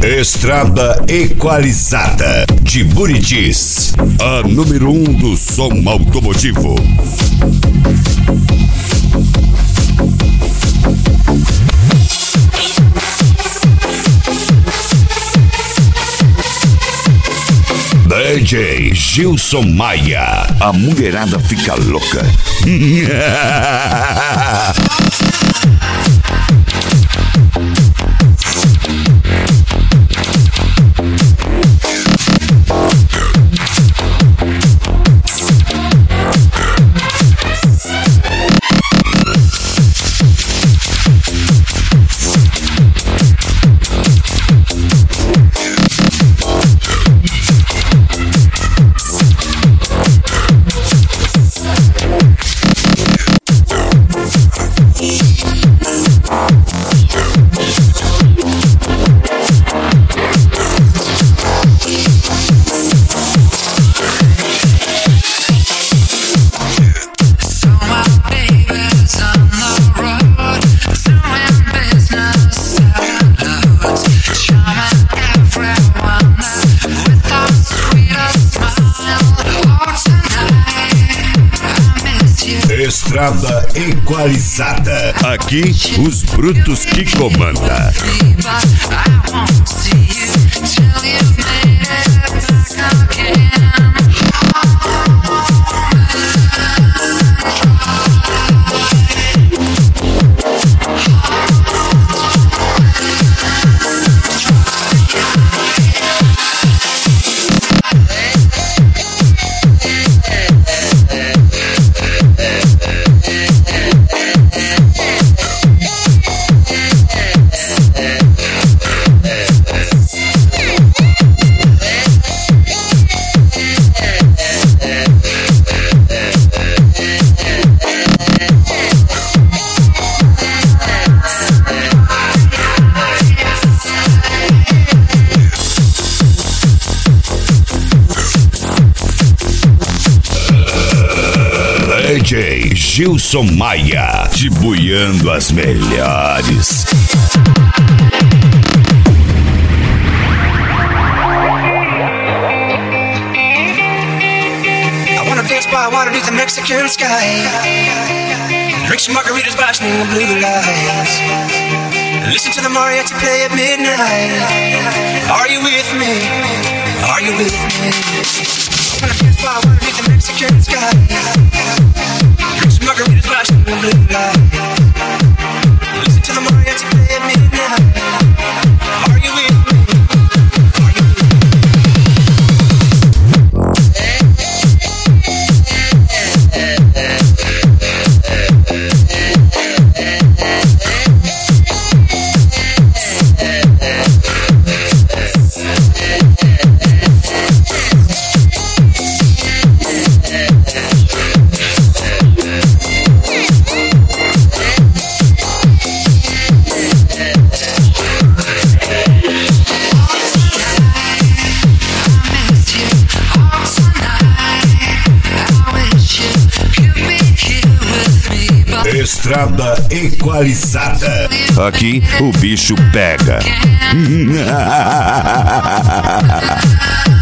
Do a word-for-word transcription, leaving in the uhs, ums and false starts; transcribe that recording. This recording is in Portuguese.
Estrada Equalizada de Buritis, a número um do som automotivo. D J Gilson Maia, a mulherada fica louca. Estrada Equalizada. Aqui, os brutos que comanda. D J Gilson Maia, dibuiando as melhores. I wanna dance by water beneath the Mexican sky. Drink some margaritas by swinging the blue lights. Listen to the mariachi play at midnight. Are you with me? Are you with me? I wanna dance by water beneath the Mexican sky. Drink some margaritas by swinging the blue lights. Listen to the mariachi play at midnight. Are you with me? Are you with me? Estrada Equalizada. Aqui o bicho pega.